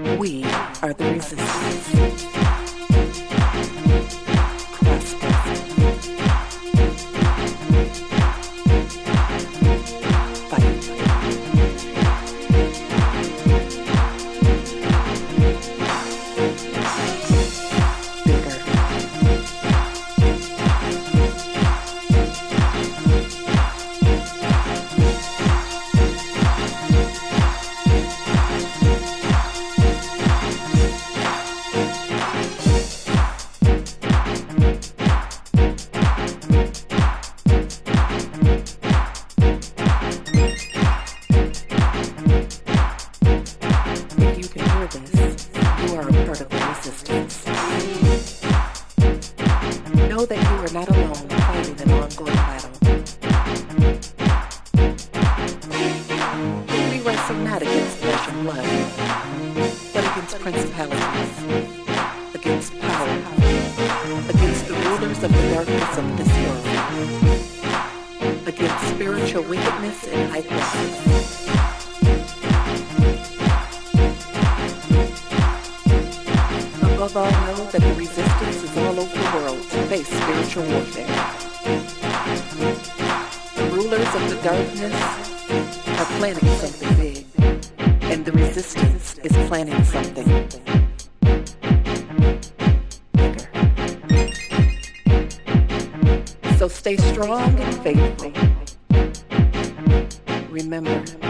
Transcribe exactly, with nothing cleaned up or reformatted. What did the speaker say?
We are the resistance. Prosper. Fight. Bigger. If you can hear this, you are a part of the resistance. Know that you are not alone fighting an ongoing battle. We wrestle not against flesh and blood, but against principalities, against power, against the rulers of the darkness of this world, against spiritual wickedness in high places. Above all, know that the resistance is all over the world to face spiritual warfare. The rulers of the darkness are planning something big, and the resistance is planning something bigger. So stay strong and faithful. Remember,